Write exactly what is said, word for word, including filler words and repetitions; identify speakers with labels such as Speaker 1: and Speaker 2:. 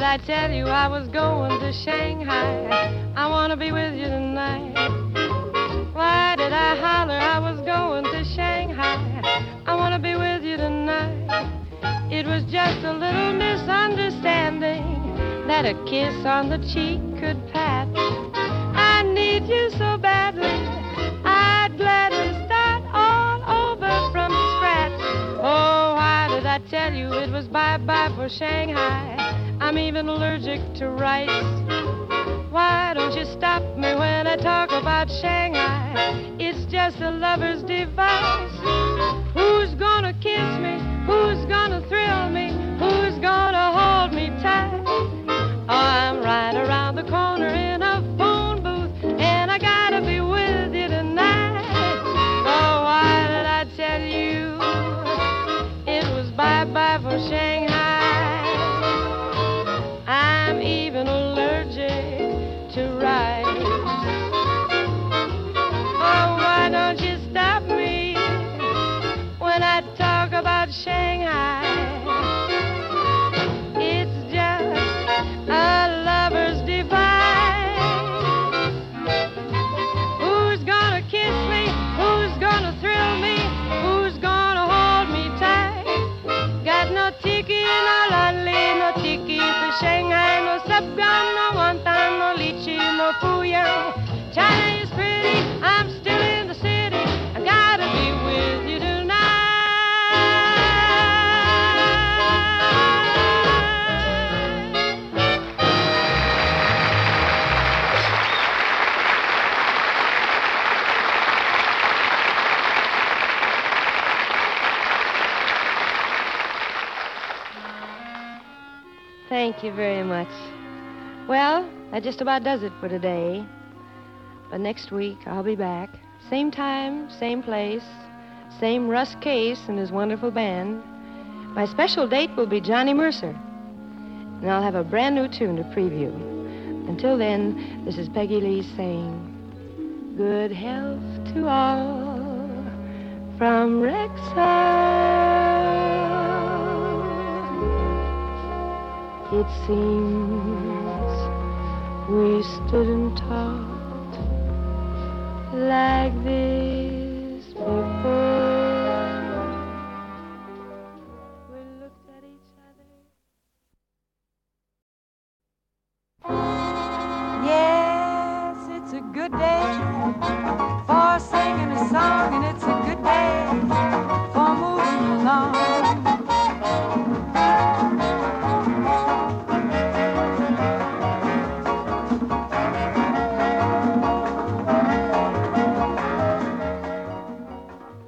Speaker 1: I tell you I was going to Shanghai? I want to be with you tonight. Why did I holler I was going to Shanghai? I want to be with you tonight. It was just a little misunderstanding that a kiss on the cheek could patch. I need you so badly, I'd gladly start all over from scratch. Oh, why did I tell you it was bye-bye for Shanghai? I'm even allergic to rice. Why don't you stop me when I talk about Shanghai? It's just a lover's device. Who's gonna kiss me? Who's gonna thrill me? Who's gonna hold me tight? Oh, I'm right around the corner in a phone booth, and I gotta be with you tonight. Oh, why did I tell you it was bye-bye for Shanghai? I'm even allergic to rice. Oh, why don't you stop me when I talk about Shanghai? It's just a lover's device. Who's gonna kiss me? Who's gonna thrill me? Who's gonna hold me tight? Got no tiki, no lolly, no tiki to Shanghai, no subgun, no wonton, no lychee, no fuyang. China is pretty, I'm still in the city. I gotta be with you tonight. Thank you very much. Well, that just about does it for today. But next week, I'll be back. Same time, same place, same Russ Case and his wonderful band. My special date will be Johnny Mercer. And I'll have a brand new tune to preview. Until then, this is Peggy Lee saying, good health to all from Rexall. It seems we stood and talked like this